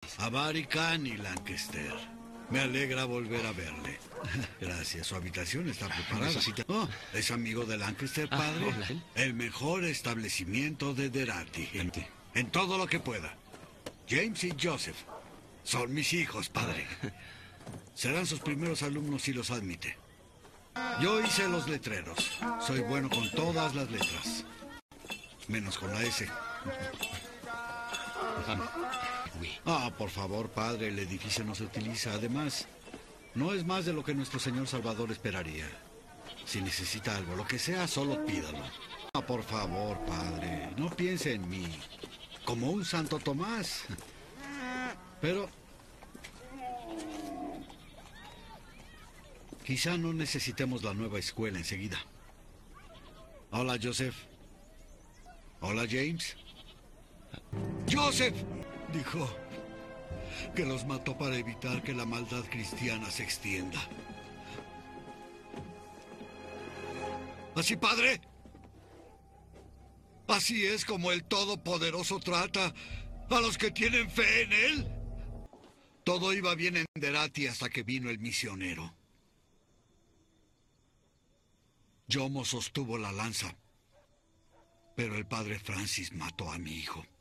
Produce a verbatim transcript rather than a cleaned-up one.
A Barry Khan y Lancaster. Me alegra volver a verle. Gracias, su habitación está preparada. Necesita... Oh, ¿es amigo de Lancaster, Ah, padre? hola. El mejor establecimiento de Derati. En, en todo lo que pueda. James y Joseph son mis hijos, padre. Serán sus primeros alumnos si los admite. Yo hice los letreros. Soy bueno con todas las letras. Menos con la S. Ah, por favor, padre, el edificio no se utiliza. Además, no es más de lo que nuestro señor Salvador esperaría. Si necesita algo, lo que sea, solo pídalo. Ah, por favor, padre, no piense en mí como un Santo Tomás. Pero quizá no necesitemos la nueva escuela enseguida. Hola, Joseph. Hola, James. ¡Joseph! Dijo que los mató para evitar que la maldad cristiana se extienda. ¿Así, padre? ¿Así es como el Todopoderoso trata a los que tienen fe en él? Todo iba bien en Derati hasta que vino el misionero. Jomo sostuvo la lanza, pero el padre Francis mató a mi hijo.